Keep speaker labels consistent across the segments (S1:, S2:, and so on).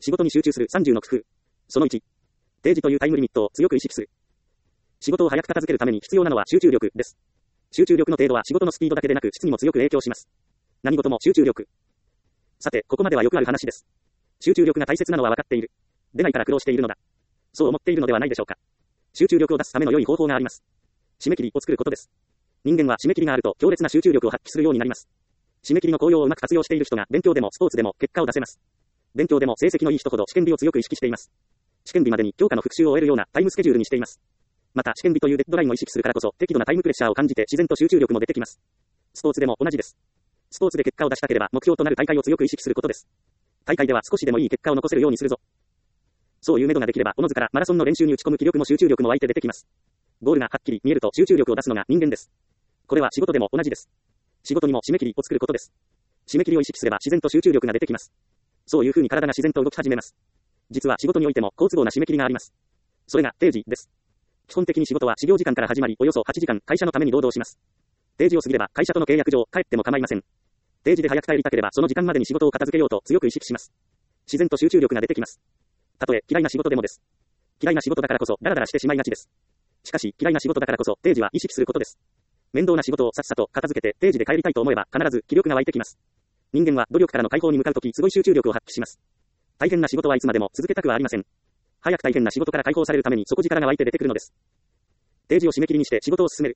S1: 仕事に集中する30の工夫。その1。定時というタイムリミットを強く意識する。仕事を早く片付けるために必要なのは集中力です。集中力の程度は仕事のスピードだけでなく質にも強く影響します。何事も集中力。さて、ここまではよくある話です。集中力が大切なのは分かっている。出ないから苦労しているのだ。そう思っているのではないでしょうか。集中力を出すための良い方法があります。締め切りを作ることです。人間は締め切りがあると強烈な集中力を発揮するようになります。締め切りの効用をうまく活用している人が勉強でもスポーツでも結果を出せます。勉強でも成績のいい人ほど試験日を強く意識しています。試験日までに教科の復習を終えるようなタイムスケジュールにしています。また試験日というデッドラインを意識するからこそ適度なタイムプレッシャーを感じて自然と集中力も出てきます。スポーツでも同じです。スポーツで結果を出したければ目標となる大会を強く意識することです。大会では少しでもいい結果を残せるようにするぞ。そういう目処ができればおのずからマラソンの練習に打ち込む気力も集中力も湧いて出てきます。ゴールがはっきり見えると集中力を出すのが人間です。これは仕事でも同じです。仕事にも締め切りを作ることです。締め切りを意識すれば自然と集中力が出てきます。そういう風に体が自然と動き始めます。実は仕事においても好都合な締め切りがあります。それが定時です。基本的に仕事は始業時間から始まりおよそ8時間会社のために労働します。定時を過ぎれば会社との契約上帰っても構いません。定時で早く帰りたければその時間までに仕事を片付けようと強く意識します。自然と集中力が出てきます。たとえ嫌いな仕事でもです。嫌いな仕事だからこそダラダラしてしまいがちです。しかし嫌いな仕事だからこそ定時は意識することです。面倒な仕事をさっさと片付けて定時で帰りたいと思えば必ず気力が湧いてきます。人間は努力からの解放に向かうときすごい集中力を発揮します。大変な仕事はいつまでも続けたくはありません。早く大変な仕事から解放されるために底力が湧いて出てくるのです。定時を締め切りにして仕事を進める。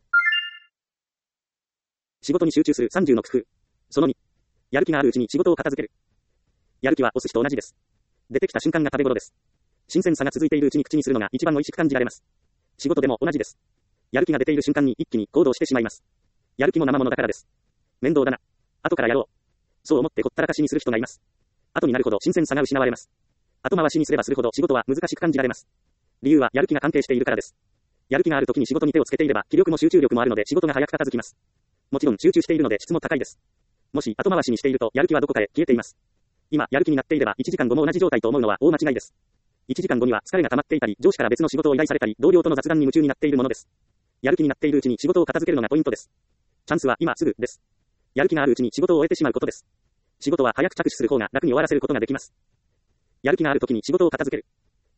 S1: 仕事に集中する30の工夫。その2。やる気があるうちに仕事を片付ける。やる気はお寿司と同じです。出てきた瞬間が食べ頃です。新鮮さが続いているうちに口にするのが一番美味しく感じられます。仕事でも同じです。やる気が出ている瞬間に一気に行動してしまいます。やる気も生ものだからです。面倒だな。後からやろう。そう思ってほったらかしにする人がいます。後になるほど新鮮さが失われます。後回しにすればするほど仕事は難しく感じられます。理由はやる気が関係しているからです。やる気がある時に仕事に手をつけていれば気力も集中力もあるので仕事が早く片付きます。もちろん集中しているので質も高いです。もし後回しにしているとやる気はどこかへ消えています。今やる気になっていれば1時間後も同じ状態と思うのは大間違いです。1時間後には疲れが溜まっていたり上司から別の仕事を依頼されたり同僚との雑談に夢中になっているものです。やる気になっているうちに仕事を片付けるのがポイントです。チャンスは今すぐです。やる気があるうちに仕事を終えてしまうことです。仕事は早く着手する方が楽に終わらせることができます。やる気があるときに仕事を片付ける。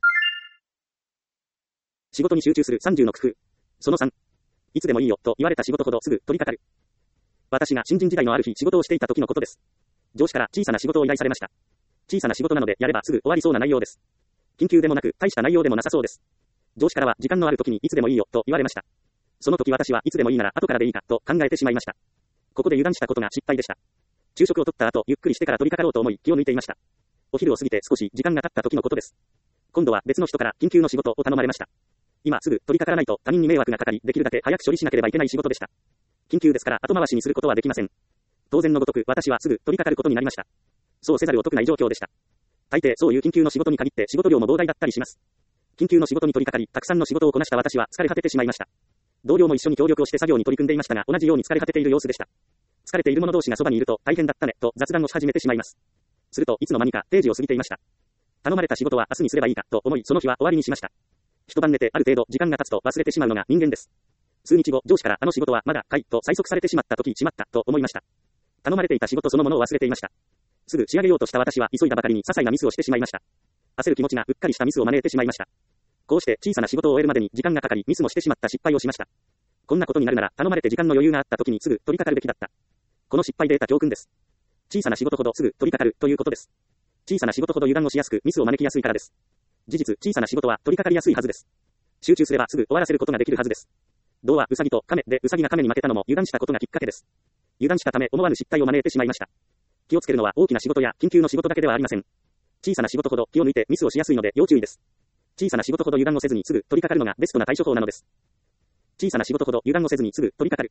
S1: 仕事に集中する30の工夫。その3。いつでもいいよと言われた仕事ほどすぐ取り掛かる。私が新人時代のある日仕事をしていた時のことです。上司から小さな仕事を依頼されました。小さな仕事なのでやればすぐ終わりそうな内容です。緊急でもなく大した内容でもなさそうです。上司からは時間のある時にいつでもいいよと言われました。その時私はいつでもいいなら後からでいいかと考えてしまいました。ここで油断したことが失敗でした。昼食を取った後ゆっくりしてから取り掛かろうと思い気を抜いていました。お昼を過ぎて少し時間が経った時のことです。今度は別の人から緊急の仕事を頼まれました。今すぐ取り掛からないと他人に迷惑がかかりできるだけ早く処理しなければいけない仕事でした。緊急ですから後回しにすることはできません。当然のごとく私はすぐ取り掛かることになりました。そうせざるを得ない状況でした。大抵そういう緊急の仕事に限って仕事量も膨大だったりします。緊急の仕事に取り掛かりたくさんの仕事をこなした私は疲れ果ててしまいました。同僚も一緒に協力をして作業に取り組んでいましたが同じように疲れ果てている様子でした。疲れている者同士がそばにいると大変だったねと雑談をし始めてしまいます。するといつの間にか定時を過ぎていました。頼まれた仕事は明日にすればいいかと思いその日は終わりにしました。一晩寝てある程度時間が経つと忘れてしまうのが人間です。数日後上司からあの仕事はまだかいと催促されてしまった時しまったと思いました。頼まれていた仕事そのものを忘れていました。すぐ仕上げようとした私は急いだばかりに些細なミスをしてしまいました。焦る気持ちがうっかりしたミスを招いてしまいました。こうして小さな仕事を終えるまでに時間がかかりミスもしてしまった失敗をしました。こんなことになるなら頼まれて時間の余裕があった時にすぐ取り掛かるべきだった。この失敗で得た教訓です。小さな仕事ほどすぐ取り掛かるということです。小さな仕事ほど油断をしやすくミスを招きやすいからです。事実小さな仕事は取り掛かりやすいはずです。集中すればすぐ終わらせることができるはずです。童話ウサギと亀でウサギが亀に負けたのも油断したことがきっかけです。油断したため思わぬ失態を招いてしまいました。気をつけるのは大きな仕事や緊急の仕事だけではありません。小さな仕事ほど気を抜いてミスをしやすいので要注意です。小さな仕事ほど油断をせずにすぐ取り掛かるのがベストな対処法なのです。小さな仕事ほど油断をせずにすぐ取り掛かる。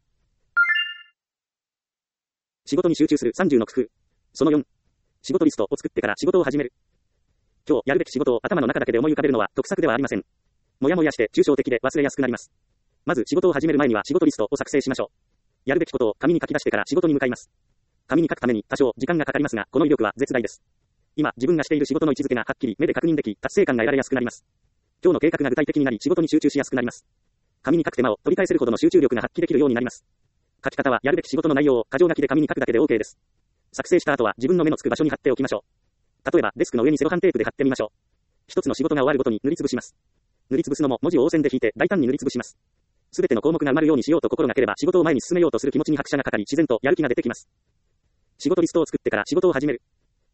S1: 仕事に集中する30の工夫。その4。仕事リストを作ってから仕事を始める。今日やるべき仕事を頭の中だけで思い浮かべるのは得策ではありません。もやもやして抽象的で忘れやすくなります。まず仕事を始める前には仕事リストを作成しましょう。やるべきことを紙に書き出してから仕事に向かいます。紙に書くために多少時間がかかりますが、この威力は絶大です。今自分がしている仕事の位置づけがはっきり目で確認でき、達成感が得られやすくなります。今日の計画が具体的になり仕事に集中しやすくなります。紙に書く手間を取り返せるほどの集中力が発揮できるようになります。書き方はやるべき仕事の内容を箇条書きで紙に書くだけで OK です。作成した後は自分の目のつく場所に貼っておきましょう。 例えば、デスクの上にセロハンテープで貼ってみましょう。一つの仕事が終わるごとに塗りつぶします。塗りつぶすのも文字を応線で引いて大胆に塗りつぶします。すべての項目が埋まるようにしようと心がければ仕事を前に進めようとする気持ちに拍車がかかり自然とやる気が出てきます。仕事リストを作ってから仕事を始める。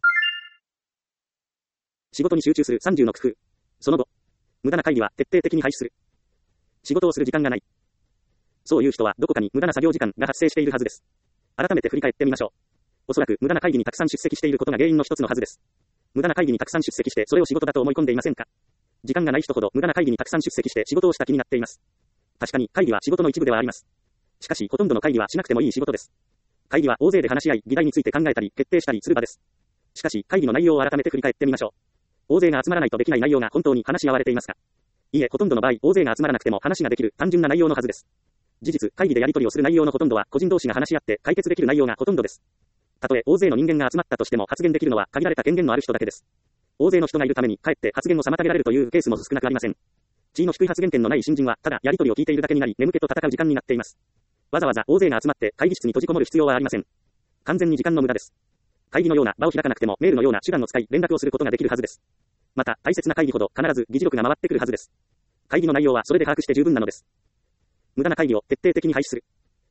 S1: 仕事に集中する30の工夫。その後、無駄な会議は徹底的に廃止する。仕事をする時間がない。そういう人はどこかに無駄な作業時間が発生しているはずです。改めて振り返ってみましょう。おそらく無駄な会議にたくさん出席していることが原因の一つのはずです。無駄な会議にたくさん出席してそれを仕事だと思い込んでいませんか？時間がない人ほど無駄な会議にたくさん出席して仕事をした気になっています。確かに会議は仕事の一部ではあります。しかしほとんどの会議はしなくてもいい仕事です。会議は大勢で話し合い、議題について考えたり決定したりする場です。しかし会議の内容を改めて振り返ってみましょう。大勢が集まらないとできない内容が本当に話し合われていますか？いいえ、ほとんどの場合、大勢が集まらなくても話ができる単純な内容のはずです。事実、会議でやり取りをする内容のほとんどは個人同士が話し合って解決できる内容がほとんどです。たとえ大勢の人間が集まったとしても発言できるのは限られた権限のある人だけです。大勢の人がいるためにかえって発言を妨げられるというケースも少なくありません。地位の低い発言権のない新人はただやり取りを聞いているだけになり眠気と戦う時間になっています。わざわざ大勢が集まって会議室に閉じこもる必要はありません。完全に時間の無駄です。会議のような場を開かなくてもメールのような手段を使い連絡をすることができるはずです。また大切な会議ほど必ず議事録が回ってくるはずです。会議の内容はそれで把握して十分なのです。無駄な会議を徹底的に廃止する。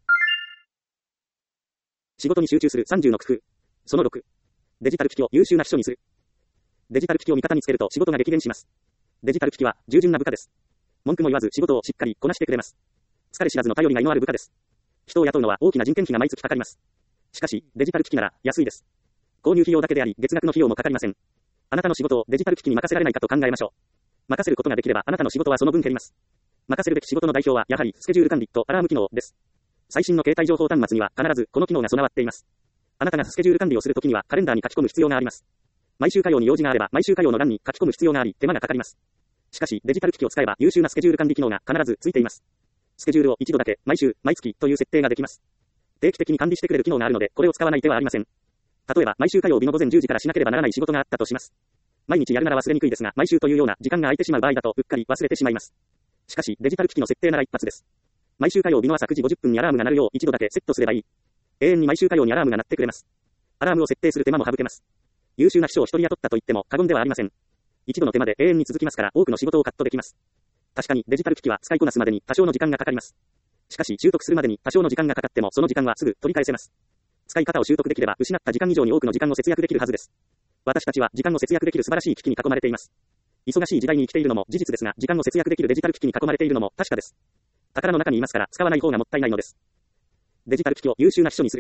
S1: 仕事に集中する30の工夫。その6。デジタル機器を優秀な秘書にする。デジタル機器を味方につけると仕事が激減します。デジタル機器は従順な部下です。文句も言わず仕事をしっかりこなしてくれます。疲れ知らずの頼りがいのある部下です。人を雇うのは大きな人件費が毎月かかります。しかし、デジタル機器なら安いです。購入費用だけであり、月額の費用もかかりません。あなたの仕事をデジタル機器に任せられないかと考えましょう。任せることができればあなたの仕事はその分減ります。任せるべき仕事の代表はやはりスケジュール管理とアラーム機能です。最新の携帯情報端末には必ずこの機能が備わっています。あなたがスケジュール管理をするときにはカレンダーに書き込む必要があります。毎週火曜に用事があれば毎週火曜の欄に書き込む必要があり手間がかかります。しかしデジタル機器を使えば優秀なスケジュール管理機能が必ずついています。スケジュールを一度だけ毎週毎月という設定ができます。定期的に管理してくれる機能があるのでこれを使わない手はありません。例えば毎週火曜日の午前10時からしなければならない仕事があったとします。毎日やるなら忘れにくいですが毎週というような時間が空いてしまう場合だとうっかり忘れてしまいます。しかしデジタル機器の設定なら一発です。毎週火曜日の朝9時50分にアラームが鳴るよう一度だけセットすればいい。永遠に毎週火曜にアラームが鳴ってくれます。アラームを設定する手間も省けます。優秀な秘書を一人雇ったと言っても過言ではありません。一度の手間で永遠に続きますから多くの仕事をカットできます。確かにデジタル機器は使いこなすまでに多少の時間がかかります。しかし習得するまでに多少の時間がかかってもその時間はすぐ取り返せます。使い方を習得できれば失った時間以上に多くの時間を節約できるはずです。私たちは時間を節約できる素晴らしい機器に囲まれています。忙しい時代に生きているのも事実ですが、時間を節約できるデジタル機器に囲まれているのも確かです。宝の中にいますから使わない方がもったいないのです。デジタル機器を優秀な秘書にする。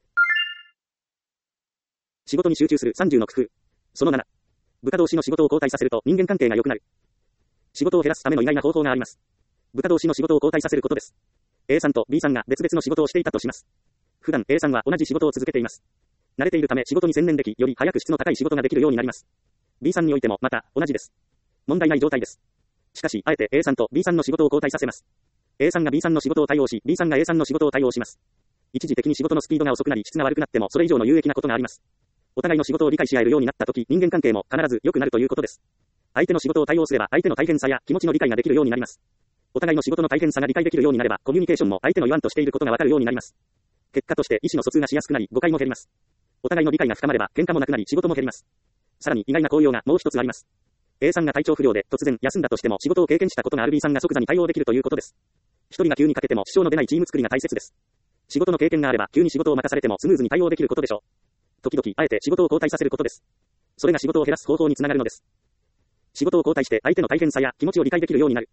S1: 仕事に集中する30の工夫。その7。部下同士の仕事を交代させると人間関係が良くなる。仕事を減らすための意外な方法があります。部下同士の仕事を交代させることです。A さんと B さんが別々の仕事をしていたとします。普段 A さんは同じ仕事を続けています。慣れているため仕事に専念でき、より早く質の高い仕事ができるようになります。B さんにおいてもまた同じです。問題ない状態です。しかし、あえて A さんと B さんの仕事を交代させます。A さんが B さんの仕事を対応し、B さんが A さんの仕事を対応します。一時的に仕事のスピードが遅くなり質が悪くなってもそれ以上の有益なことがあります。お互いの仕事を理解し合えるようになったとき、人間関係も必ず良くなるということです。相手の仕事を対応すれば相手の大変さや気持ちの理解ができるようになります。お互いの仕事の大変さが理解できるようになれば、コミュニケーションも相手の言わんとしていることがわかるようになります。結果として意思の疎通がしやすくなり、誤解も減ります。お互いの理解が深まれば、喧嘩もなくなり仕事も減ります。さらに意外な効用がもう一つあります。A さんが体調不良で突然休んだとしても仕事を経験したことがある B さんが即座に対応できるということです。一人が急にかけても支障の出ないチーム作りが大切です。仕事の経験があれば急に仕事を任されてもスムーズに対応できることでしょう。時々あえて仕事を交代させることです。それが仕事を減らす方法につながるのです。仕事を交代して相手の大変さや気持ちを理解できるようになる。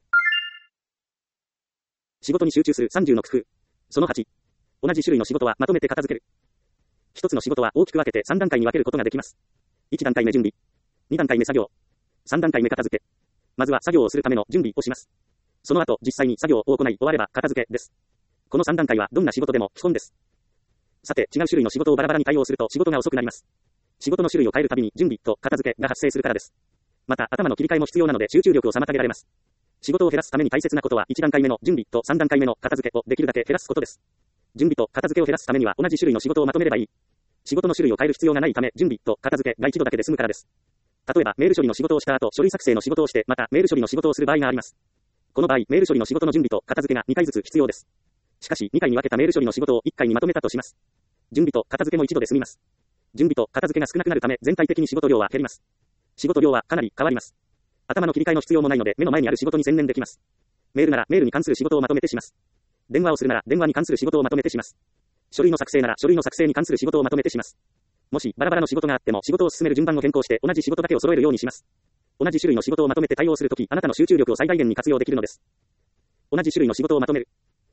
S1: 仕事に集中する30の工夫。その8。同じ種類の仕事はまとめて片付ける。一つの仕事は大きく分けて3段階に分けることができます。1段階目準備。2段階目作業。3段階目片付け。まずは作業をするための準備をします。その後、実際に作業を行い終われば片付けです。この3段階はどんな仕事でも基本です。さて、違う種類の仕事をバラバラに対応すると仕事が遅くなります。仕事の種類を変えるたびに準備と片付けが発生するからです。また、頭の切り替えも必要なので集中力を妨げられます。仕事を減らすために大切なことは1段階目の準備と3段階目の片付けをできるだけ減らすことです。準備と片付けを減らすためには同じ種類の仕事をまとめればいい。仕事の種類を変える必要がないため準備と片付けが一度だけで済むからです。例えばメール処理の仕事をした後、書類作成の仕事をしてまたメール処理の仕事をする場合があります。この場合、メール処理の仕事の準備と片付けが2回ずつ必要です。しかし2回に分けたメール処理の仕事を1回にまとめたとします。準備と片付けも一度で済みます。 準備と片付けが少なくなるため全体的に仕事量は減ります。仕事量はかなり変わります。頭の切り替えの必要もないので目の前にある仕事に専念できます。メールならメールに関する仕事をまとめてします。電話をするなら電話に関する仕事をまとめてします。書類の作成なら書類の作成に関する仕事をまとめてします。もしバラバラの仕事があっても仕事を進める順番を変更して同じ仕事だけを揃えるようにします。同じ種類の仕事をまとめて対応するとき、あなたの集中力を最大限に活用できるのです。同じ種類の仕事をまとめる。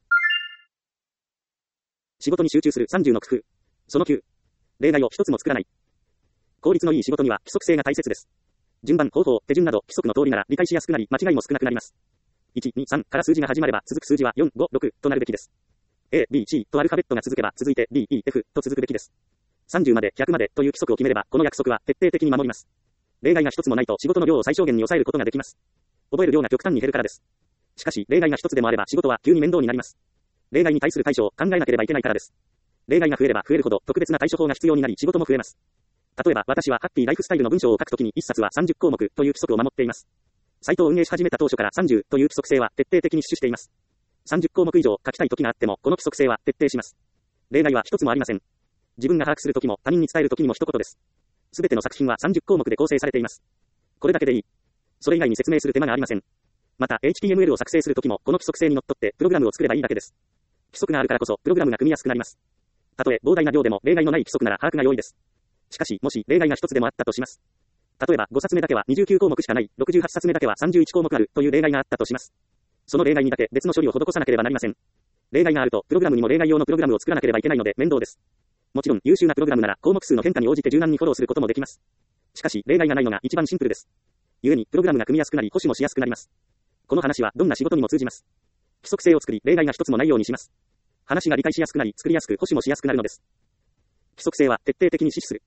S1: 仕事に集中する30の工夫。その9。例外を一つも作らない。効率のいい仕事には規則性が大切です。順番、方法、手順など規則の通りなら理解しやすくなり間違いも少なくなります。1、2、3から数字が始まれば続く数字は4、5、6となるべきです。A、B、C とアルファベットが続けば続いて D、E、F と続くべきです。30まで100までという規則を決めればこの約束は徹底的に守ります。例外が一つもないと仕事の量を最小限に抑えることができます。覚える量が極端に減るからです。しかし例外が一つでもあれば仕事は急に面倒になります。例外に対する対処を考えなければいけないからです。例外が増えれば増えるほど特別な対処法が必要になり仕事も増えます。例えば私はハッピーライフスタイルの文章を書くときに1冊は30項目という規則を守っています。サイトを運営し始めた当初から30という規則性は徹底的に死守しています。30項目以上書きたいときがあってもこの規則性は徹底します。例外は一つもありません。自分が把握するときも他人に伝えるときにも一言です。すべての作品は30項目で構成されています。これだけでいい。それ以外に説明する手間がありません。また HTML を作成するときもこの規則性にのっとってプログラムを作ればいいだけです。規則があるからこそプログラムが組みやすくなります。たとえ膨大な量でも例外のない規則なら把握が容易です。しかしもし例外が一つでもあったとします。例えば5冊目だけは29項目しかない、68冊目だけは31項目あるという例外があったとします。その例外にだけ別の処理を施さなければなりません。例外があるとプログラムにも例外用のプログラムを作らなければいけないので面倒です。もちろん優秀なプログラムなら項目数の変化に応じて柔軟にフォローすることもできます。しかし例外がないのが一番シンプルです。故にプログラムが組みやすくなり保守もしやすくなります。この話はどんな仕事にも通じます。規則性を作り例外が一つもないようにします。話が理解しやすくなり作りやすく保守もしやすくなるのです。規則性は徹底的に死守する。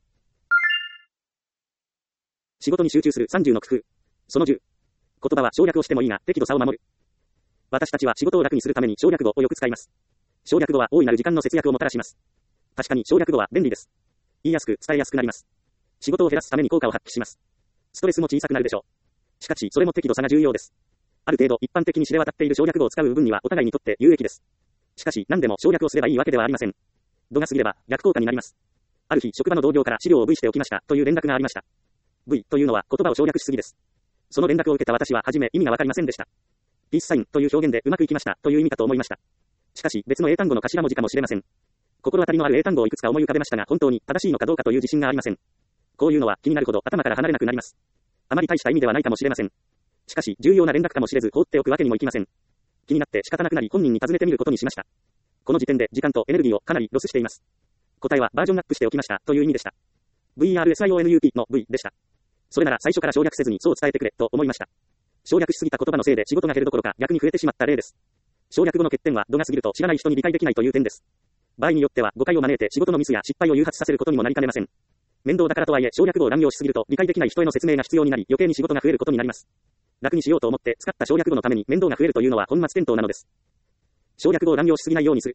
S1: 仕事に集中する30の工夫。その10。言葉は省略をしてもいいが適度さを守る。私たちは仕事を楽にするために省略語をよく使います。省略語は大いなる時間の節約をもたらします。確かに省略語は便利です。言いやすく伝えやすくなります。仕事を減らすために効果を発揮します。ストレスも小さくなるでしょう。しかしそれも適度さが重要です。ある程度一般的に知れ渡っている省略語を使う部分にはお互いにとって有益です。しかし何でも省略をすればいいわけではありません。度が過ぎれば逆効果になります。ある日職場の同僚から資料を V しておきましたという連絡がありました。V というのは言葉を省略しすぎです。その連絡を受けた私は初め意味がわかりませんでした。ピースサインという表現でうまくいきましたという意味かと思いました。しかし別の英単語の頭文字かもしれません。心当たりのある英単語をいくつか思い浮かべましたが本当に正しいのかどうかという自信がありません。こういうのは気になるほど頭から離れなくなります。あまり大した意味ではないかもしれません。しかし重要な連絡かもしれず放っておくわけにもいきません。気になって仕方なくなり本人に尋ねてみることにしました。この時点で時間とエネルギーをかなりロスしています。答えはバージョンアップしておきましたという意味でした。VERSIONUP の V でした。それなら最初から省略せずにそう伝えてくれと思いました。省略しすぎた言葉のせいで仕事が減るどころか逆に増えてしまった例です。省略後の欠点は度が過ぎると知らない人に理解できないという点です。場合によっては誤解を招いて仕事のミスや失敗を誘発させることにもなりかねません。面倒だからとはいえ省略語を乱用しすぎると理解できない人への説明が必要になり余計に仕事が増えることになります。楽にしようと思って使った省略語のために面倒が増えるというのは本末転倒なのです。省略語を乱用しすぎないようにする。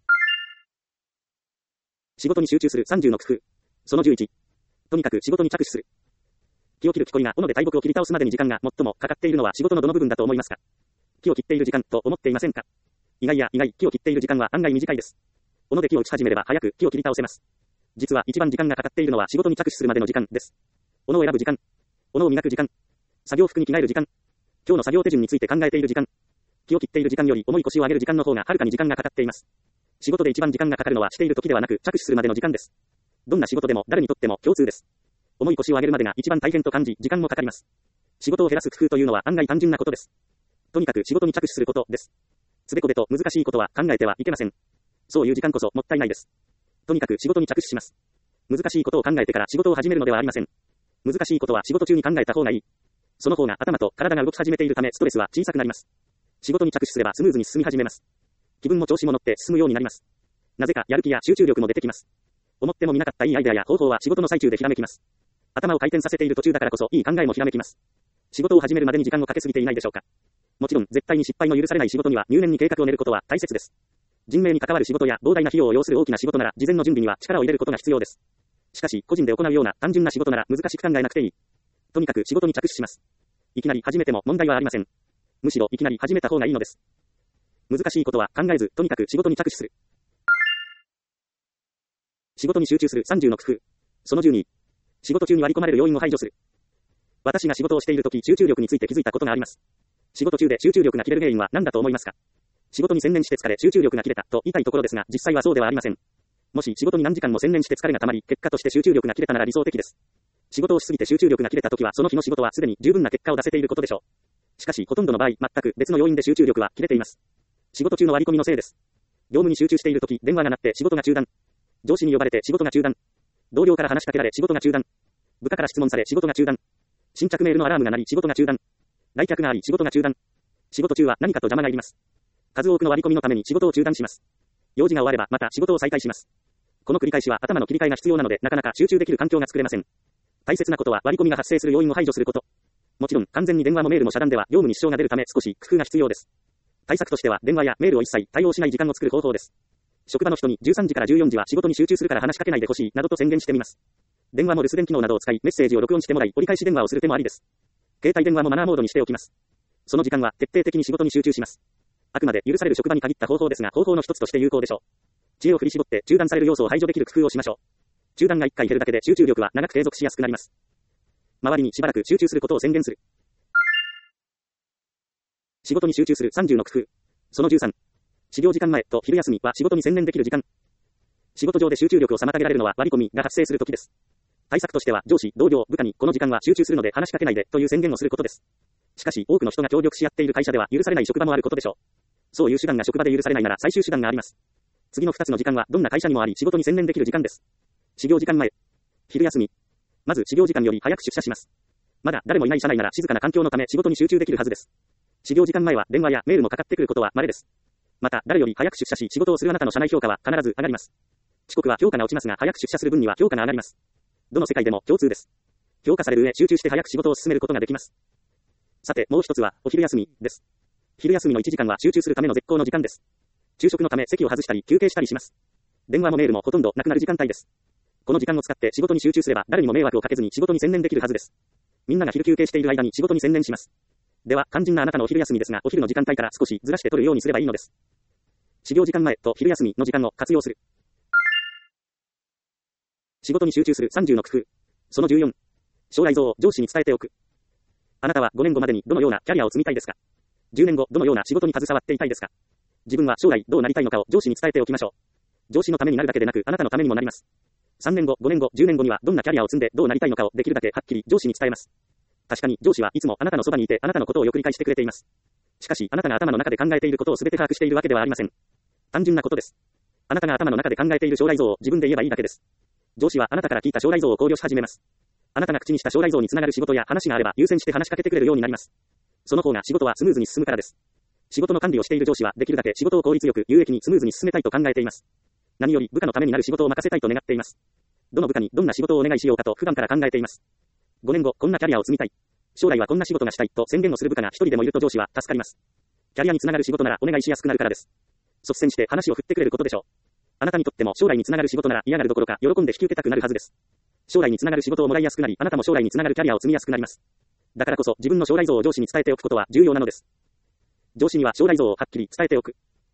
S1: 仕事に集中する30の工夫。その11。とにかく仕事に着手する。木を切る木こりが斧で大木を切り倒すまでに時間が最もかかっているのは仕事のどの部分だと思いますか。木を切っている時間と思っていませんか。意外や意外、木を切っている時間は案外短いです。斧で木を打ち始めれば早く木を切り倒せます。実は一番時間がかかっているのは仕事に着手するまでの時間です。斧を選ぶ時間、斧を磨く時間、作業服に着替える時間、今日の作業手順について考えている時間、木を切っている時間より重い腰を上げる時間の方がはるかに時間がかかっています。仕事で一番時間がかかるのはしている時ではなく着手するまでの時間です。どんな仕事でも誰にとっても共通です。重い腰を上げるまでが一番大変と感じ時間もかかります。仕事を減らす工夫というのは案外単純なことです。とにかく仕事に着手することです。つべこべと難しいことは考えてはいけません。そういう時間こそもったいないです。とにかく仕事に着手します。難しいことを考えてから仕事を始めるのではありません。難しいことは仕事中に考えた方がいい。その方が頭と体が動き始めているためストレスは小さくなります。仕事に着手すればスムーズに進み始めます。気分も調子も乗って進むようになります。なぜかやる気や集中力も出てきます。思ってもみなかったいいアイデアや方法は仕事の最中でひらめきます。頭を回転させている途中だからこそいい考えもひらめきます。仕事を始めるまでに時間をかけすぎていないでしょうか。もちろん絶対に失敗の許されない仕事には入念に計画を練ることは大切です。人命に関わる仕事や膨大な費用を要する大きな仕事なら事前の準備には力を入れることが必要です。しかし個人で行うような単純な仕事なら難しく考えなくていい。とにかく仕事に着手します。いきなり始めても問題はありません。むしろいきなり始めた方がいいのです。難しいことは考えずとにかく仕事に着手する。仕事に集中する30の工夫。 その12、仕事中に割り込まれる要因を排除する。私が仕事をしているとき、集中力について気づいたことがあります。仕事中で集中力が切れる原因は何だと思いますか？仕事に専念して疲れ、集中力が切れたと言いたいところですが、実際はそうではありません。もし仕事に何時間も専念して疲れがたまり、結果として集中力が切れたなら理想的です。仕事をしすぎて集中力が切れたときは、その日の仕事はすでに十分な結果を出せていることでしょう。しかし、ほとんどの場合、全く別の要因で集中力は切れています。仕事中の割り込みのせいです。業務に集中しているとき、電話が鳴って仕事が中断。上司に呼ばれて仕事が中断。同僚から話しかけられ仕事が中断。部下から質問され仕事が中断。新着メールのアラームが鳴り仕事が中断。来客があり仕事が中断。仕事中は何かと邪魔が入ります。数多くの割り込みのために仕事を中断します。用事が終わればまた仕事を再開します。この繰り返しは頭の切り替えが必要なので、なかなか集中できる環境が作れません。大切なことは割り込みが発生する要因を排除すること。もちろん、完全に電話もメールも遮断では業務に支障が出るため少し工夫が必要です。対策としては、電話やメールを一切対応しない時間を作る方法です。職場の人に13時から14時は仕事に集中するから話しかけないでほしいなどと宣言してみます。電話も留守電機能などを使いメッセージを録音してもらい折り返し電話をする手もありです。携帯電話もマナーモードにしておきます。その時間は徹底的に仕事に集中します。あくまで許される職場に限った方法ですが、方法の一つとして有効でしょう。知恵を振り絞って中断される要素を排除できる工夫をしましょう。中断が1回減るだけで集中力は長く継続しやすくなります。周りにしばらく集中することを宣言する。仕事に集中する30の工夫。その13。始業時間前と昼休みは仕事に専念できる時間。仕事上で集中力を妨げられるのは割り込みが発生するときです。対策としては上司、同僚、部下にこの時間は集中するので話しかけないでという宣言をすることです。しかし多くの人が協力し合っている会社では許されない職場もあることでしょう。そういう手段が職場で許されないなら最終手段があります。次の2つの時間はどんな会社にもあり仕事に専念できる時間です。始業時間前。昼休み。まず始業時間より早く出社します。まだ誰もいない社内なら静かな環境のため仕事に集中できるはずです。始業時間前は電話やメールもかかってくることは稀です。また誰より早く出社し仕事をするあなたの社内評価は必ず上がります。遅刻は評価が落ちますが早く出社する分には評価が上がります。どの世界でも共通です。評価される上集中して早く仕事を進めることができます。さてもう一つはお昼休みです。昼休みの1時間は集中するための絶好の時間です。昼食のため席を外したり休憩したりします。電話もメールもほとんどなくなる時間帯です。この時間を使って仕事に集中すれば誰にも迷惑をかけずに仕事に専念できるはずです。みんなが昼休憩している間に仕事に専念します。では肝心なあなたのお昼休みですがお昼の時間帯から少しずらして取るようにすればいいのです。始業時間前と昼休みの時間を活用する。仕事に集中する30の工夫。その14。将来像を上司に伝えておく。あなたは5年後までにどのようなキャリアを積みたいですか？ 10 年後どのような仕事に携わっていたいですか？自分は将来どうなりたいのかを上司に伝えておきましょう。上司のためになるだけでなくあなたのためにもなります。3年後、5年後、10年後にはどんなキャリアを積んでどうなりたいのかをできるだけはっきり上司に伝えます。確かに上司はいつもあなたのそばにいてあなたのことをよく理解してくれています。しかしあなたが頭の中で考えていることを全て把握しているわけではありません。単純なことです。あなたが頭の中で考えている将来像を自分で言えばいいだけです。上司はあなたから聞いた将来像を考慮し始めます。あなたが口にした将来像につながる仕事や話があれば優先して話しかけてくれるようになります。その方が仕事はスムーズに進むからです。仕事の管理をしている上司はできるだけ仕事を効率よく有益にスムーズに進めたいと考えています。何より部下のためになる仕事を任せたいと願っています。どの部下にどんな仕事をお願いしようかと普段から考えています。5年後こんなキャリアを積みたい。将来はこんな仕事がしたいと宣言をする部下が一人でもいると上司は助かります。キャリアにつながる仕事ならお願いしやすくなるからです。率先して話を振ってくれることでしょう。あなたにとっても将来につながる仕事なら嫌がるどころか喜んで引き受けたくなるはずです。将来につながる仕事をもらいやすくなり、あなたも将来につながるキャリアを積みやすくなります。だからこそ自分の将来像を上司に伝えておくことは重要なのです。上司には将来像をはっきり伝えておく。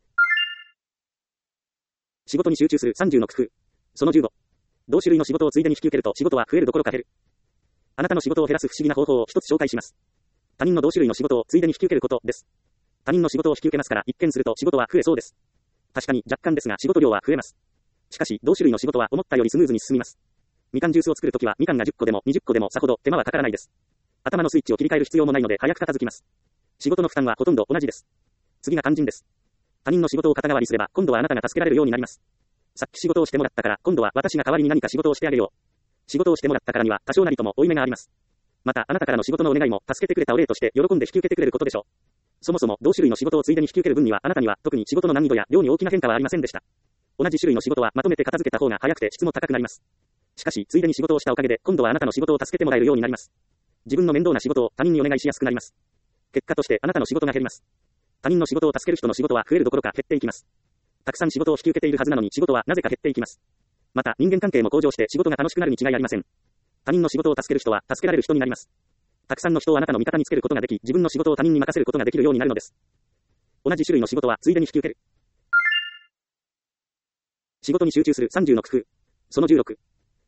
S1: 仕事に集中する30の工夫。その15。同種類の仕事をついでに引き受けると仕事は増えるどころか減る。あなたの仕事を減らす不思議な方法を一つ紹介します。他人の同種類の仕事をついでに引き受けることです。他人の仕事を引き受けますから一見すると仕事は増えそうです。確かに若干ですが仕事量は増えます。しかし同種類の仕事は思ったよりスムーズに進みます。みかんジュースを作るときはみかんが10個でも20個でもさほど手間はかからないです。頭のスイッチを切り替える必要もないので早く片付きます。仕事の負担はほとんど同じです。次が肝心です。他人の仕事を肩代わりすれば今度はあなたが助けられるようになります。さっき仕事をしてもらったから今度は私が代わりに何か仕事をしてあげよう。仕事をしてもらったからには多少なりとも負い目があります。またあなたからの仕事のお願いも助けてくれたお礼として喜んで引き受けてくれることでしょう。そもそも同種類の仕事をついでに引き受ける分にはあなたには特に仕事の難易度や量に大きな変化はありませんでした。同じ種類の仕事はまとめて片付けた方が早くて質も高くなります。しかしついでに仕事をしたおかげで今度はあなたの仕事を助けてもらえるようになります。自分の面倒な仕事を他人にお願いしやすくなります。結果としてあなたの仕事が減ります。他人の仕事を助ける人の仕事は増えるどころか減っていきます。たくさん仕事を引き受けているはずなのに仕事はなぜか減っていきます。また人間関係も向上して仕事が楽しくなるに違いありません。他人の仕事を助ける人は助けられる人になります。たくさんの人をあなたの味方につけることができ、自分の仕事を他人に任せることができるようになるのです。同じ種類の仕事はついでに引き受ける。仕事に集中する30の工夫。その16。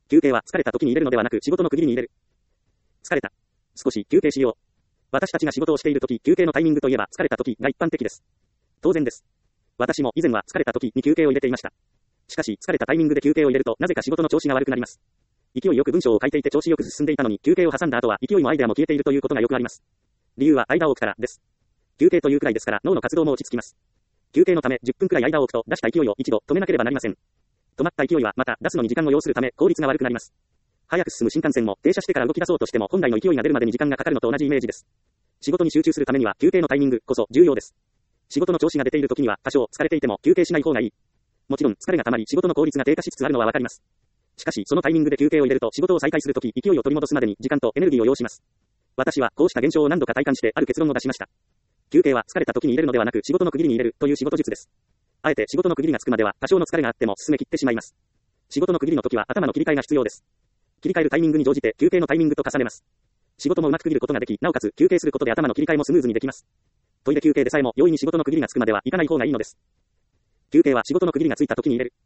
S1: 休憩は疲れた時に入れるのではなく仕事の区切りに入れる。疲れた。少し休憩しよう。私たちが仕事をしている時、休憩のタイミングといえば疲れた時が一般的です。当然です。私も以前は疲れた時に休憩を入れていました。しかし疲れたタイミングで休憩を入れるとなぜか仕事の調子が悪くなります。勢いよく文章を書いていて調子よく進んでいたのに休憩を挟んだ後は勢いもアイデアも消えているということがよくあります。理由は間を置くからです。休憩というくらいですから脳の活動も落ち着きます。休憩のため10分くらい間を置くと出した勢いを一度止めなければなりません。止まった勢いはまた出すのに時間を要するため効率が悪くなります。早く進む新幹線も停車してから動き出そうとしても本来の勢いが出るまでに時間がかかるのと同じイメージです。仕事に集中するためには休憩のタイミングこそ重要です。仕事の調子が出ている時には多少疲れていても休憩しない方がいい。もちろん疲れがたまり仕事の効率が低下しつつあるのはわかります。しかしそのタイミングで休憩を入れると仕事を再開するとき勢いを取り戻すまでに時間とエネルギーを要します。私はこうした現象を何度か体感してある結論を出しました。休憩は疲れた時に入れるのではなく仕事の区切りに入れるという仕事術です。あえて仕事の区切りがつくまでは多少の疲れがあっても進め切ってしまいます。仕事の区切りの時は頭の切り替えが必要です。切り替えるタイミングに乗じて休憩のタイミングと重ねます。仕事もうまく区切ることができ、なおかつ休憩することで頭の切り替えもスムーズにできます。トイレ休憩でさえも容易に仕事の区切りがつくまではいかない方がいいのです。休憩は仕事の区切りがついた時に入れる。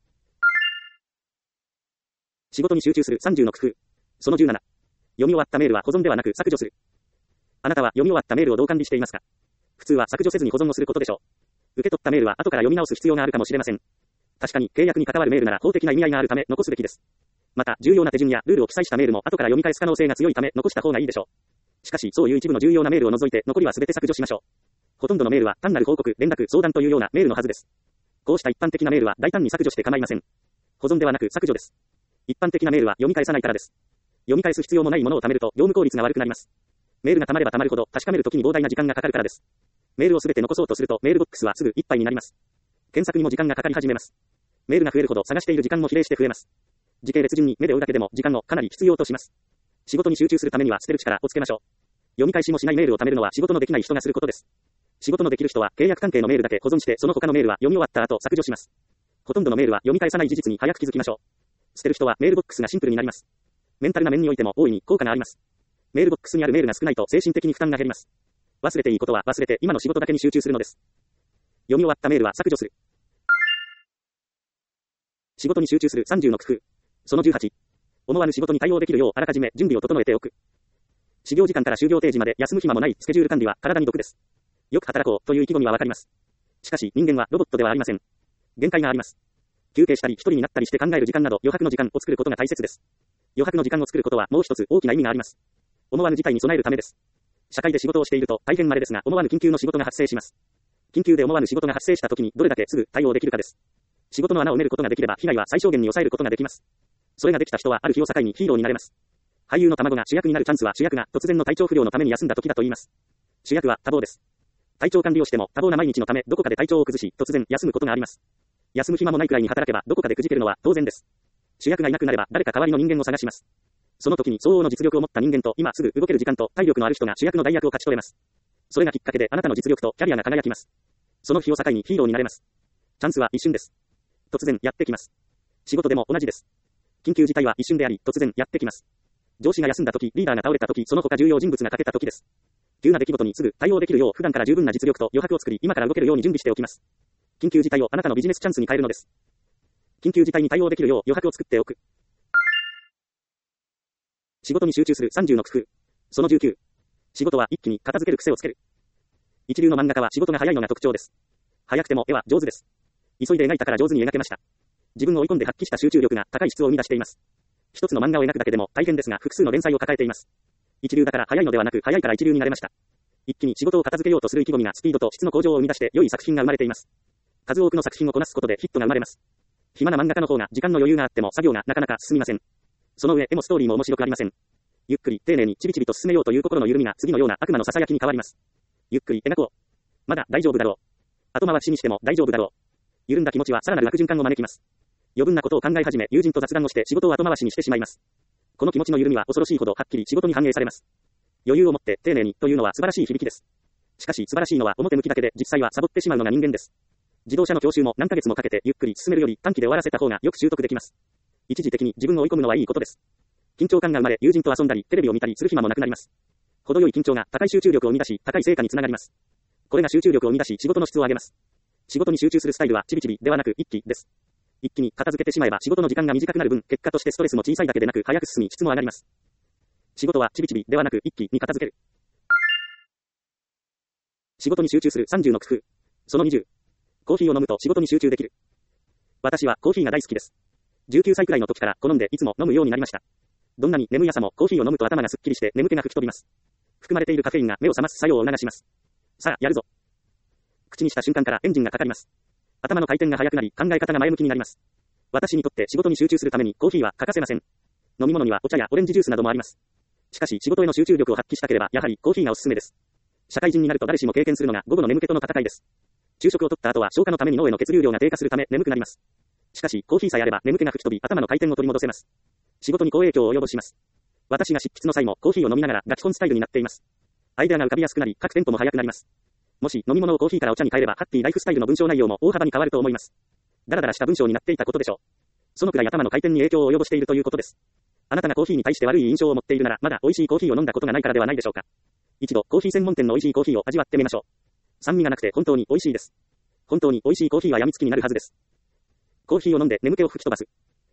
S1: 仕事に集中する30の工夫。その17。読み終わったメールは保存ではなく削除する。あなたは読み終わったメールをどう管理していますか？普通は削除せずに保存をすることでしょう。受け取ったメールは後から読み直す必要があるかもしれません。確かに契約に関わるメールなら法的な意味合いがあるため残すべきです。また重要な手順やルールを記載したメールも後から読み返す可能性が強いため残した方がいいでしょう。しかしそういう一部の重要なメールを除いて残りは全て削除しましょう。ほとんどのメールは単なる報告、連絡、相談というようなメールのはずです。こうした一般的なメールは大胆に削除して構いません。保存ではなく削除です。一般的なメールは読み返さないからです。読み返す必要もないものを貯めると業務効率が悪くなります。メールが溜まれば溜まるほど確かめるときに膨大な時間がかかるからです。メールをすべて残そうとするとメールボックスはすぐいっぱいになります。検索にも時間がかかり始めます。メールが増えるほど探している時間も比例して増えます。時系列順に目で追うだけでも時間をかなり必要とします。仕事に集中するためには捨てる力をつけましょう。読み返しもしないメールを貯めるのは仕事のできない人がすることです。仕事のできる人は契約関係のメールだけ保存してその他のメールは読み終わった後削除します。ほとんどのメールは読み返さない事実に早く気づきましょう。捨てる人はメールボックスがシンプルになります。メンタルな面においても大いに効果があります。メールボックスにあるメールが少ないと精神的に負担が減ります。忘れていいことは忘れて今の仕事だけに集中するのです。読み終わったメールは削除する。仕事に集中する30の工夫。その18。思わぬ仕事に対応できるようあらかじめ準備を整えておく。始業時間から就業定時まで休む暇もないスケジュール管理は体に毒です。よく働こうという意気込みはわかります。しかし人間はロボットではありません。限界があります。休憩したり一人になったりして考える時間など余白の時間を作ることが大切です。余白の時間を作ることはもう一つ大きな意味があります。思わぬ事態に備えるためです。社会で仕事をしていると大変稀ですが思わぬ緊急の仕事が発生します。緊急で思わぬ仕事が発生した時にどれだけすぐ対応できるかです。仕事の穴を埋めることができれば被害は最小限に抑えることができます。それができた人はある日を境にヒーローになれます。俳優の卵が主役になるチャンスは主役が突然の体調不良のために休んだ時だと言います。主役は多忙です。体調管理をしても多忙な毎日のためどこかで体調を崩し突然休むことがあります。休む暇もないくらいに働けばどこかでくじけるのは当然です。主役がいなくなれば誰か代わりの人間を探します。その時に相応の実力を持った人間と今すぐ動ける時間と体力のある人が主役の代役を勝ち取れます。それがきっかけであなたの実力とキャリアが輝きます。その日を境にヒーローになれます。チャンスは一瞬です。突然やってきます。仕事でも同じです。緊急事態は一瞬であり突然やってきます。上司が休んだ時、リーダーが倒れた時、その他重要人物が欠けた時です。急な出来事にすぐ対応できるよう普段から十分な実力と余白を作り今から動けるように準備しておきます。緊急事態をあなたのビジネスチャンスに変えるのです。緊急事態に対応できるよう余白を作っておく。仕事に集中する30の工夫。その19。仕事は一気に片付ける癖をつける。一流の漫画家は仕事が早いのが特徴です。早くても絵は上手です。急いで描いたから上手に描けました。自分を追い込んで発揮した集中力が高い質を生み出しています。一つの漫画を描くだけでも大変ですが複数の連載を抱えています。一流だから早いのではなく早いから一流になれました。一気に仕事を片付けようとする意気込みがスピードと質の向上を生み出して良い作品が生まれています。数多くの作品をこなすことでヒットが生まれます。暇な漫画家の方が時間の余裕があっても作業がなかなか進みません。その上絵もストーリーも面白くありません。ゆっくり丁寧にちびちびと進めようという心の緩みが次のような悪魔の囁きに変わります。ゆっくり描こう。まだ大丈夫だろう。後回しにしても大丈夫だろう。緩んだ気持ちはさらなる悪循環を招きます。余分なことを考え始め友人と雑談をして仕事を後回しにしてしまいます。この気持ちの緩みは恐ろしいほどはっきり仕事に反映されます。余裕を持って丁寧にというのは素晴らしい響きです。しかし素晴らしいのは表向きだけで実際はサボってしまうのが人間です。自動車の教習も何ヶ月もかけてゆっくり進めるより短期で終わらせた方がよく習得できます。一時的に自分を追い込むのはいいことです。緊張感が生まれ友人と遊んだりテレビを見たりする暇もなくなります。程よい緊張が高い集中力を生み出し高い成果につながります。これが集中力を生み出し仕事の質を上げます。仕事に集中するスタイルはちびちびではなく一気です。 一気に片付けてしまえば仕事の時間が短くなる分、結果としてストレスも小さいだけでなく早く進み質も上がります。仕事はちびちびではなく一気に片付ける。仕事に集中する30の工夫。その20。コーヒーを飲むと仕事に集中できる。私はコーヒーが大好きです。19歳くらいの時から好んでいつも飲むようになりました。どんなに眠い朝もコーヒーを飲むと頭がすっきりして眠気が吹き飛びます。含まれているカフェインが目を覚ます作用を促します。さあ、やるぞ。口にした瞬間からエンジンがかかります。頭の回転が速くなり考え方が前向きになります。私にとって仕事に集中するためにコーヒーは欠かせません。飲み物にはお茶やオレンジジュースなどもあります。しかし仕事への集中力を発揮したければやはりコーヒーがおすすめです。社会人になると誰しも経験するのが午後の眠気との戦いです。昼食を取った後は消化のために脳への血流量が低下するため眠くなります。しかしコーヒーさえあれば眠気が吹き飛び頭の回転を取り戻せます。仕事に好影響を及ぼします。私が執筆の際もコーヒーを飲みながらガチコンスタイルになっています。アイデアが浮かびやすくなり各テンポも速くなります。もし飲み物をコーヒーからお茶に変えればハッピーライフスタイルの文章内容も大幅に変わると思います。だらだらした文章になっていたことでしょう。そのくらい頭の回転に影響を及ぼしているということです。あなたがコーヒーに対して悪い印象を持っているならまだ美味しいコーヒーを飲んだことがないからではないでしょうか。一度コーヒー専門店の美味しいコーヒーを味わってみましょう。酸味がなくて本当に美味しいです。本当に美味しいコーヒーは病みつきになるはずです。コーヒーを飲んで眠気を吹き飛ばす。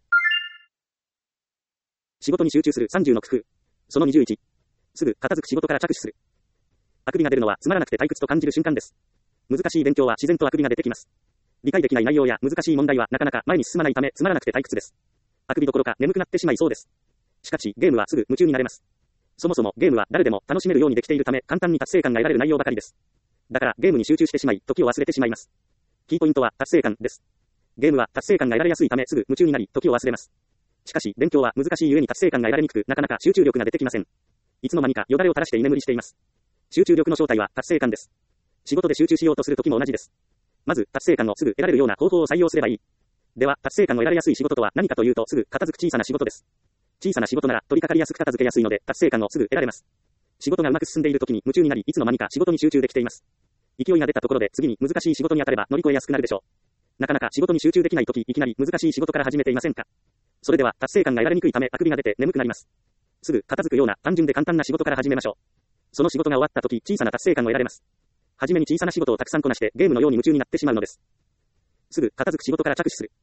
S1: 仕事に集中する30の工夫。その21。すぐ片付く仕事から着手する。あくびが出るのはつまらなくて退屈と感じる瞬間です。難しい勉強は自然とあくびが出てきます。理解できない内容や難しい問題はなかなか前に進まないためつまらなくて退屈です。あくびどころか眠くなってしまいそうです。しかしゲームはすぐ夢中になれます。そもそもゲームは誰でも楽しめるようにできているため簡単に達成感が得られる内容ばかりです。だからゲームに集中してしまい時を忘れてしまいます。キーポイントは達成感です。ゲームは達成感が得られやすいためすぐ夢中になり時を忘れます。しかし勉強は難しいゆえに達成感が得られにくくなかなか集中力が出てきません。いつの間にかよだれを垂らして居眠りしています。集中力の正体は達成感です。仕事で集中しようとする時も同じです。まず達成感をすぐ得られるような方法を採用すればいい。では達成感を得られやすい仕事とは何かというとすぐ片付く小さな仕事です。小さな仕事なら取り掛かりやすく片付けやすいので達成感をすぐ得られます。仕事がうまく進んでいる時に夢中になりいつの間にか仕事に集中できています。勢いが出たところで次に難しい仕事に当たれば乗り越えやすくなるでしょう。なかなか仕事に集中できない時いきなり難しい仕事から始めていませんか。それでは達成感が得られにくいためあくびが出て眠くなります。すぐ片付くような単純で簡単な仕事から始めましょう。その仕事が終わった時小さな達成感を得られます。はじめに小さな仕事をたくさんこなしてゲームのように夢中になってしまうのです。すぐ片付く仕事から着手する。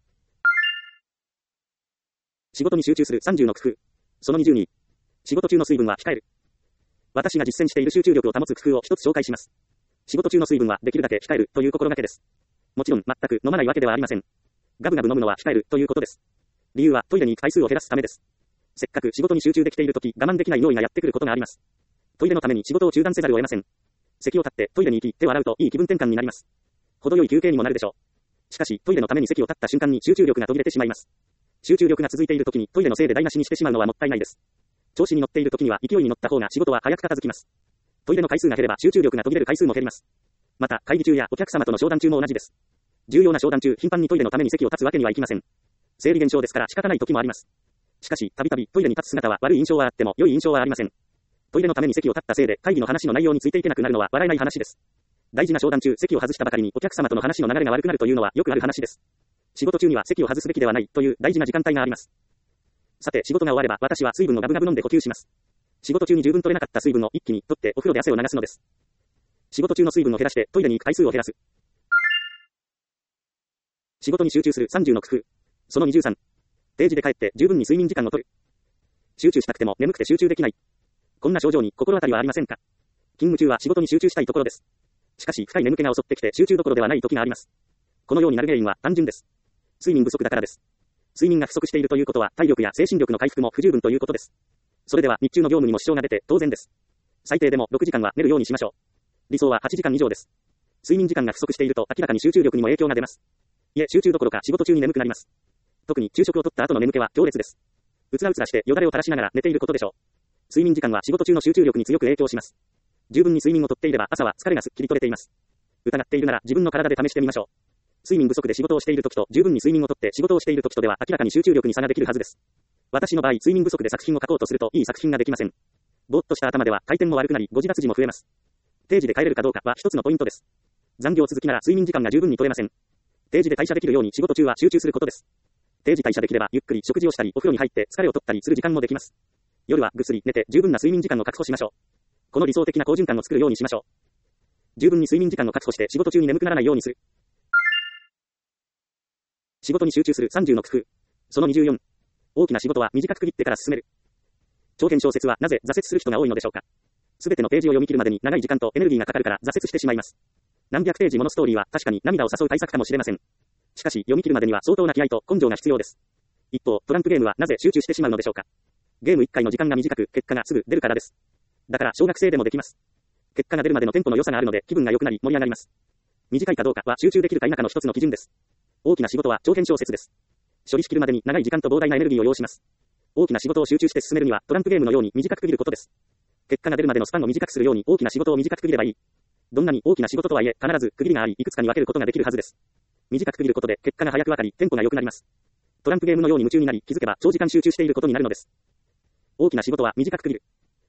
S1: 仕事に集中する30の工夫。その20に、仕事中の水分は控える。私が実践している集中力を保つ工夫を一つ紹介します。仕事中の水分はできるだけ控えるという心がけです。もちろん全く飲まないわけではありません。ガブガブ飲むのは控えるということです。理由はトイレに行く回数を減らすためです。せっかく仕事に集中できているとき我慢できない用意がやってくることがあります。トイレのために仕事を中断せざるを得ません。席を立ってトイレに行き手を洗うといい気分転換になります。程よい休憩にもなるでしょう。しかしトイレのために席を立った瞬間に集中力が途切れてしまいます。集中力が続いているときにトイレのせいで台無しにしてしまうのはもったいないです。調子に乗っているときには勢いに乗った方が仕事は早く片付きます。トイレの回数が減れば集中力が途切れる回数も減ります。また会議中やお客様との商談中も同じです。重要な商談中頻繁にトイレのために席を立つわけにはいきません。生理現象ですから仕方ない時もあります。しかし、たびたびトイレに立つ姿は悪い印象はあっても良い印象はありません。トイレのために席を立ったせいで会議の話の内容についていけなくなるのは笑えない話です。大事な商談中席を外したばかりにお客様との話の流れが悪くなるというのはよくある話です。仕事中には席を外すべきではないという大事な時間帯があります。さて仕事が終われば私は水分をガブガブ飲んで呼吸します。仕事中に十分取れなかった水分を一気に取ってお風呂で汗を流すのです。仕事中の水分を減らしてトイレに行く回数を減らす。仕事に集中する30の工夫。その23。定時で帰って十分に睡眠時間を取る。集中したくても眠くて集中できない。こんな症状に心当たりはありませんか。勤務中は仕事に集中したいところです。しかし深い眠気が襲ってきて集中どころではない時があります。このようになる原因は単純です。睡眠不足だからです。睡眠が不足しているということは体力や精神力の回復も不十分ということです。それでは日中の業務にも支障が出て当然です。最低でも6時間は寝るようにしましょう。理想は8時間以上です。睡眠時間が不足していると明らかに集中力にも影響が出ます。いえ、集中どころか仕事中に眠くなります。特に昼食を取った後の眠気は強烈です。うつらうつらしてよだれを垂らしながら寝ていることでしょう。睡眠時間は仕事中の集中力に強く影響します。十分に睡眠をとっていれば朝は疲れがすっきり取れています。疑っているなら自分の体で試してみましょう。睡眠不足で仕事をしている時と十分に睡眠をとって仕事をしている時とでは明らかに集中力に差ができるはずです。私の場合睡眠不足で作品を書こうとするといい作品ができません。ぼーっとした頭では回転も悪くなり誤字脱字も増えます。定時で帰れるかどうかは一つのポイントです。残業続きなら睡眠時間が十分に取れません。定時で退社できるように仕事中は集中することです。定時退社できればゆっくり食事をしたりお風呂に入って疲れを取ったりする時間もできます。夜はぐっすり寝て十分な睡眠時間を確保しましょう。この理想的な好循環を作るようにしましょう。十分に睡眠時間を確保して仕事中に眠くならないようにする。 仕事に集中する30の工夫。その24。大きな仕事は短く区切ってから進める。長編小説はなぜ挫折する人が多いのでしょうか。すべてのページを読み切るまでに長い時間とエネルギーがかかるから挫折してしまいます。何百ページものストーリーは確かに涙を誘う対策かもしれません。しかし読み切るまでには相当な気合と根性が必要です。一方、トランプゲームはなぜ集中してしまうのでしょうか。ゲーム1回の時間が短く、結果がすぐ出るからです。だから小学生でもできます。結果が出るまでのテンポの良さがあるので気分が良くなり盛り上がります。短いかどうかは集中できるか否かの一つの基準です。大きな仕事は長編小説です。処理しきるまでに長い時間と膨大なエネルギーを要します。大きな仕事を集中して進めるにはトランプゲームのように短く区切ることです。結果が出るまでのスパンを短くするように大きな仕事を短く区切ればいい。どんなに大きな仕事とはいえ必ず区切りがありいくつかに分けることができるはずです。短く区切ることで結果が早く分かりテンポが良くなります。トランプゲームのように夢中になり気づけば長時間集中していることになるのです。大きな仕事は短く区切る。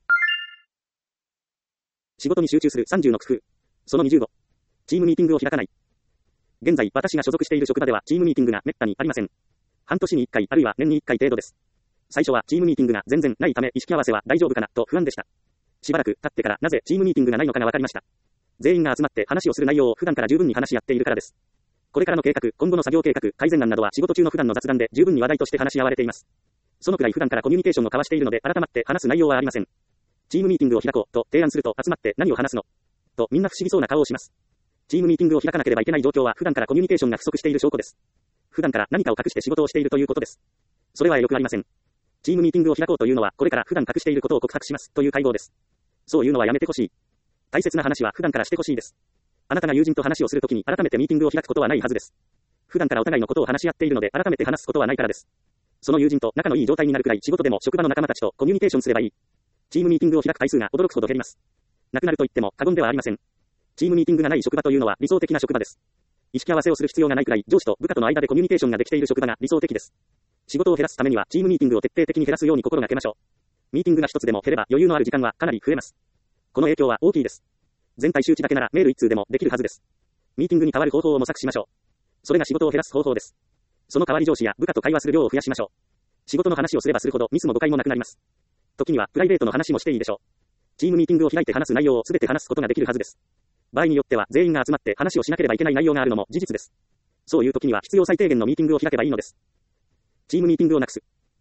S1: 仕事に集中する30の工夫。その25。チームミーティングを開かない。現在私が所属している職場ではチームミーティングが滅多にありません。半年に1回あるいは年に1回程度です。最初はチームミーティングが全然ないため意識合わせは大丈夫かなと不安でした。しばらく経ってからなぜチームミーティングがないのかが分かりました。全員が集まって話をする内容を普段から十分に話し合っているからです。これからの計画、今後の作業計画、改善案などは仕事中の普段の雑談で十分に話題として話し合われています。そのくらい普段からコミュニケーションを交わしているので改まって話す内容はありません。チームミーティングを開こうと提案すると集まって何を話すのとみんな不思議そうな顔をします。チームミーティングを開かなければいけない状況は普段からコミュニケーションが不足している証拠です。普段から何かを隠して仕事をしているということです。それはよくありません。チームミーティングを開こうというのはこれから普段隠していることを告白しますという会合です。そういうのはやめてほしい。大切な話は普段からしてほしいです。あなたが友人と話をするときに改めてミーティングを開くことはないはずです。普段からお互いのことを話し合っているので改めて話すことはないからです。その友人と仲のいい状態になるくらい仕事でも職場の仲間たちとコミュニケーションすればいい。チームミーティングを開く回数が驚くほど減ります。なくなると言っても過言ではありません。チームミーティングがない職場というのは理想的な職場です。意識合わせをする必要がないくらい上司と部下との間でコミュニケーションができている職場が理想的です。仕事を減らすためにはチームミーティングを徹底的に減らすように心がけましょう。ミーティングが一つでも減れば余裕のある時間はかなり増えます。この影響は大きいです。全体周知だけならメール一通でもできるはずです。ミーティングに代わる方法を模索しましょう。それが仕事を減らす方法です。その代わり上司や部下と会話する量を増やしましょう。仕事の話をすればするほどミスも誤解もなくなります。時にはプライベートの話もしていいでしょう。チームミーティングを開いて話す内容をすべて話すことができるはずです。場合によっては全員が集まって話をしなければいけない内容があるのも事実です。そういう時には必要最低限のミーティングを開けばいいのです。チームミーティングをなくす。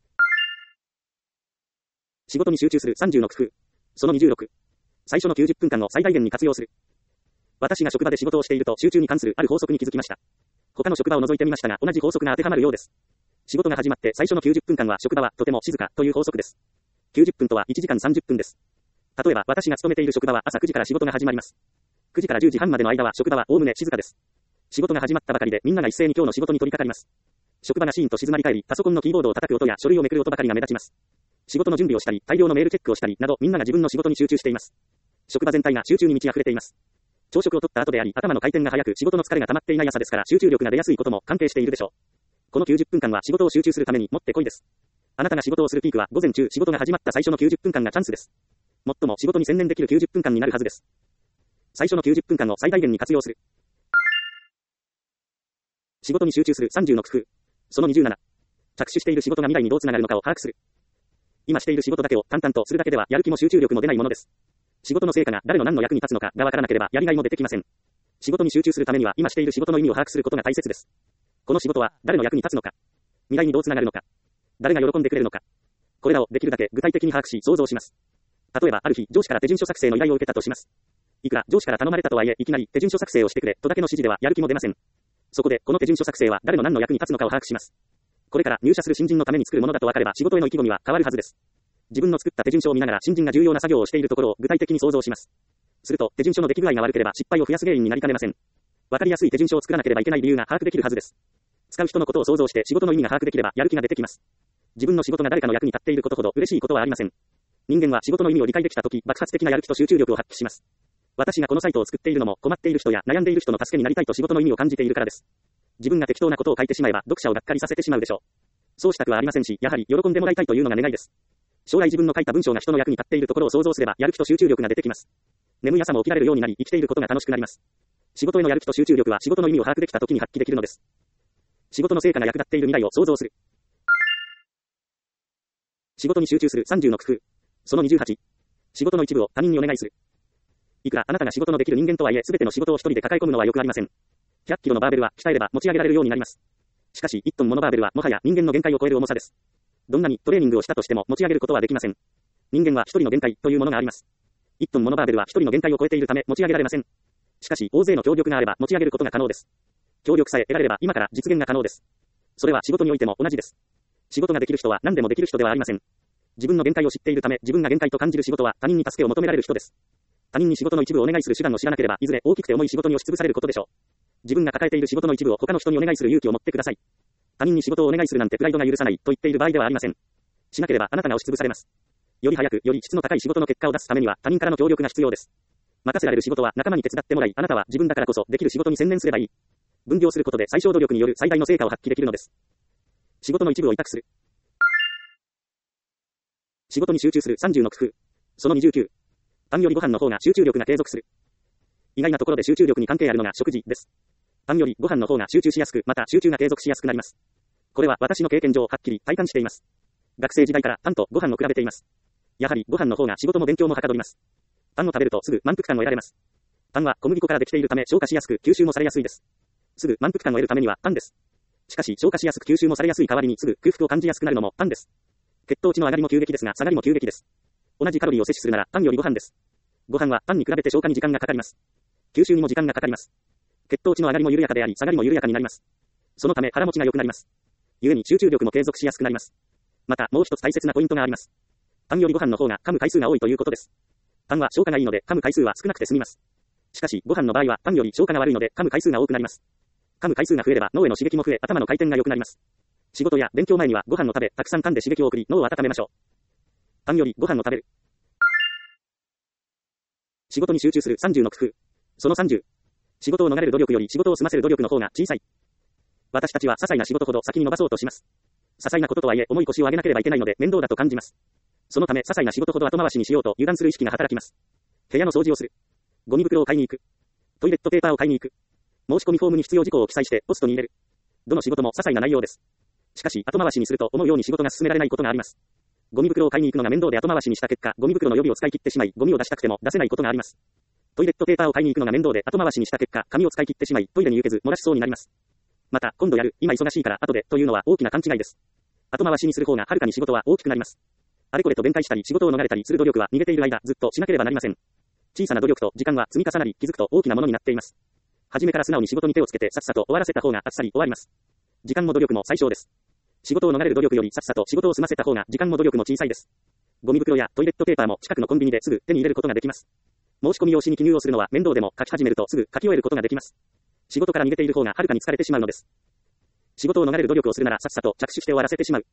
S1: 仕事に集中する30の工夫。その26。最初の90分間を最大限に活用する。私が職場で仕事をしていると集中に関するある法則に気づきました。他の職場を除いてみましたが同じ法則が当てはまるようです。仕事が始まって最初の90分間は職場はとても静かという法則です。90分とは1時間30分です。例えば私が勤めている職場は朝9時から仕事が始まります。9時から10時半までの間は職場はおおむね静かです。仕事が始まったばかりでみんなが一斉に今日の仕事に取り掛かります。職場がシーンと静まり返り、パソコンのキーボードを叩く音や書類をめくる音ばかりが目立ちます。仕事の準備をしたり、大量のメールチェックをしたりなどみんなが自分の仕事に集中しています。職場全体が集中に満ち溢れています。朝食を取った後であり、頭の回転が速く仕事の疲れが溜まっていない朝ですから集中力が出やすいことも関係しているでしょう。この90分間は仕事を集中するためにもってこいです。あなたが仕事をするピークは午前中、仕事が始まった最初の90分間がチャンスです。最も仕事に専念できる90分間になるはずです。最初の90分間を最大限に活用する。仕事に集中する30の工夫。その27。着手している仕事が未来にどうつながるのかを把握する。今している仕事だけを淡々とするだけではやる気も集中力も出ないものです。仕事の成果が誰の何の役に立つのかがわからなければやりがいも出てきません。仕事に集中するためには今している仕事の意味を把握することが大切です。この仕事は誰の役に立つのか、未来にどうつながるのか、誰が喜んでくれるのか、これらをできるだけ具体的に把握し想像します。例えばある日上司から手順書作成の依頼を受けたとします。いくら上司から頼まれたとはいえいきなり手順書作成をしてくれとだけの指示ではやる気も出ません。そこでこの手順書作成は誰の何の役に立つのかを把握します。これから入社する新人のために作るものだと分かれば仕事への意気込みは変わるはずです。自分の作った手順書を見ながら新人が重要な作業をしているところを具体的に想像します。すると手順書の出来具合が悪ければ失敗を増やす原因になりかねません。分かりやすい手順書を作らなければいけない理由が把握できるはずです。使う人のことを想像して仕事の意味が把握できればやる気が出てきます。自分の仕事が誰かの役に立っていることほど嬉しいことはありません。人間は仕事の意味を理解できたとき爆発的なやる気と集中力を発揮します。私がこのサイトを作っているのも困っている人や悩んでいる人の助けになりたいと仕事の意味を感じているからです。自分が適当なことを書いてしまえば読者をがっかりさせてしまうでしょう。そうしたくはありませんし、やはり喜んでもらいたいというのが願いです。将来自分の書いた文章が人の役に立っているところを想像すればやる気と集中力が出てきます。眠い朝も起きられるようになり生きていることが楽しくなります。仕事へのやる気と集中力は仕事の意味を把握できたときに発揮できるのです。仕事の成果が役立っている未来を想像する。仕事に集中する30の工夫。その28。仕事の一部を他人にお願いする。いくらあなたが仕事のできる人間とはいえ全ての仕事を一人で抱え込むのはよくありません。100キロのバーベルは鍛えれば持ち上げられるようになります。 しかし、1トンものバーベルはもはや人間の限界を超える重さです。どんなにトレーニングをしたとしても持ち上げることはできません。人間は一人の限界というものがあります。1トンものバーベルは一人の限界を超えているため持ち上げられません。しかし、大勢の協力があれば持ち上げることが可能です。協力さえ得られれば今から実現が可能です。それは仕事においても同じです。仕事ができる人は何でもできる人ではありません。自分の限界を知っているため、自分が限界と感じる仕事は他人に助けを求められる人です。他人に仕事の一部をお願いする手段を知らなければ、いずれ大きくて重い仕事に押しつぶされることでしょう。自分が抱えている仕事の一部を他の人にお願いする勇気を持ってください。他人に仕事をお願いするなんてプライドが許さないと言っている場合ではありません。しなければあなたが押しつぶされます。より早く、より質の高い仕事の結果を出すためには他人からの協力が必要です。任せられる仕事は仲間に手伝ってもらい、あなたは自分だからこそできる仕事に専念すればいい。分業することで最小努力による最大の成果を発揮できるのです。仕事の一部を委託する。仕事に集中する30の工夫。その29。パンよりご飯の方が集中力が継続する。意外なところで集中力に関係あるのが食事です。パンよりご飯の方が集中しやすく、また集中が継続しやすくなります。これは私の経験上はっきり体感しています。学生時代からパンとご飯を比べています。やはりご飯の方が仕事も勉強もはかどります。パンを食べるとすぐ満腹感を得られます。パンは小麦粉からできているため消化しやすく吸収もされやすいです。すぐ満腹感を得るためにはパンです。しかし消化しやすく吸収もされやすい代わりにすぐ空腹を感じやすくなるのもパンです。血糖値の上がりも急激ですが下がりも急激です。同じカロリーを摂取するならパンよりご飯です。ご飯はパンに比べて消化に時間がかかります。吸収にも時間がかかります。血糖値の上がりも緩やかであり下がりも緩やかになります。そのため腹持ちが良くなります。故に集中力も継続しやすくなります。またもう一つ大切なポイントがあります。パンよりご飯の方が噛む回数が多いということです。パンは消化がいいので噛む回数は少なくて済みます。しかしご飯の場合はパンより消化が悪いので噛む回数が多くなります。噛む回数が増えれば脳への刺激も増え頭の回転が良くなります。仕事や勉強前にはご飯を食べたくさん噛んで刺激を送り脳を温めましょう。パンよりご飯を食べる。仕事に集中する30の工夫。その30。仕事を逃れる努力より仕事を済ませる努力の方が小さい。私たちは些細な仕事ほど先に伸ばそうとします。些細なこととはいえ重い腰を上げなければいけないので面倒だと感じます。そのため些細な仕事ほど後回しにしようと油断する意識が働きます。部屋の掃除をする。ゴミ袋を買いに行く。トイレットペーパーを買いに行く。申し込みフォームに必要事項を記載してポストに入れる。どの仕事も些細な内容です。しかし後回しにすると思うように仕事が進められないことがあります。ゴミ袋を買いに行くのが面倒で後回しにした結果、ゴミ袋の予備を使い切ってしまい、ゴミを出したくても出せないことがあります。トイレットペーパーを買いに行くのが面倒で後回しにした結果、紙を使い切ってしまい、トイレに行けず漏らしそうになります。また、今度やる、今忙しいから後でというのは大きな勘違いです。後回しにする方がはるかに仕事は大きくなります。あれこれと弁解したり仕事を逃れたりする努力は逃げている間ずっとしなければなりません。小さな努力と時間は積み重なり気づくと大きなものになっています。初めから素直に仕事に手をつけてさっさと終わらせた方があっさり終わります。時間も努力も最小です。仕事を逃れる努力よりさっさと仕事を済ませた方が時間も努力も小さいです。ゴミ袋やトイレットペーパーも近くのコンビニですぐ手に入れることができます。申し込み用紙に記入をするのは面倒でも書き始めるとすぐ書き終えることができます。仕事から逃げている方がはるかに疲れてしまうのです。仕事を逃れる努力をするならさっさと着手して終わらせてしまう。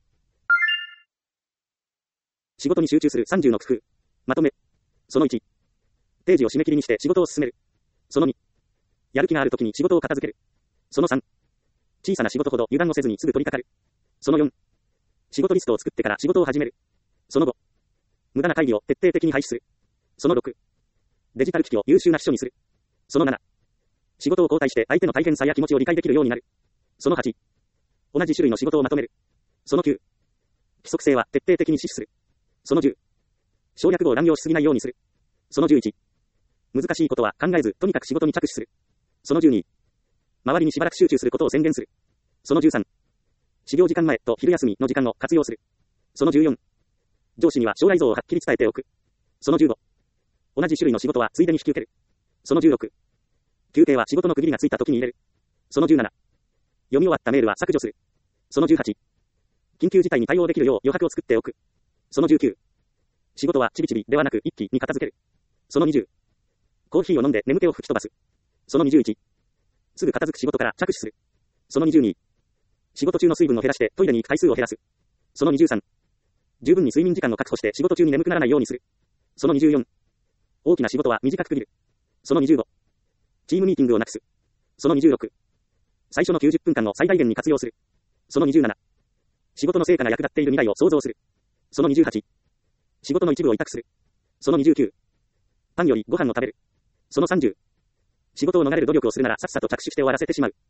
S1: 仕事に集中する30の工夫。まとめ。その1。定時を締め切りにして仕事を進める。その2。やる気があるときに仕事を片付ける。その3。小さな仕事ほど油断をせずにすぐ取り掛かる。その4。仕事リストを作ってから仕事を始める。その5。無駄な会議を徹底的に廃止する。その6。デジタル機器を優秀な秘書にする。その7。仕事を交代して相手の大変さや気持ちを理解できるようになる。その8。同じ種類の仕事をまとめる。その9。規則性は徹底的に死守する。その10。省略語を乱用しすぎないようにする。その11。難しいことは考えず、とにかく仕事に着手する。その12。周りにしばらく集中することを宣言する。その13。始業時間前と昼休みの時間を活用する。その14。上司には将来像をはっきり伝えておく。その15。同じ種類の仕事はついでに引き受ける。その16。休憩は仕事の区切りがついた時に入れる。その17。読み終わったメールは削除する。その18。緊急事態に対応できるよう余白を作っておく。その19。仕事はちびちびではなく一気に片付ける。その20。コーヒーを飲んで眠気を吹き飛ばす。その21。すぐ片付く仕事から着手する。その22。仕事中の水分を減らしてトイレに行く回数を減らす。その23。十分に睡眠時間を確保して仕事中に眠くならないようにする。その24。大きな仕事は短く区切る。その25。チームミーティングをなくす。その26。最初の90分間を最大限に活用する。その27。仕事の成果が役立っている未来を想像する。その28。仕事の一部を委託する。その29。パンよりご飯を食べる。その30。仕事を逃れる努力をするならさっさと着手して終わらせてしまう。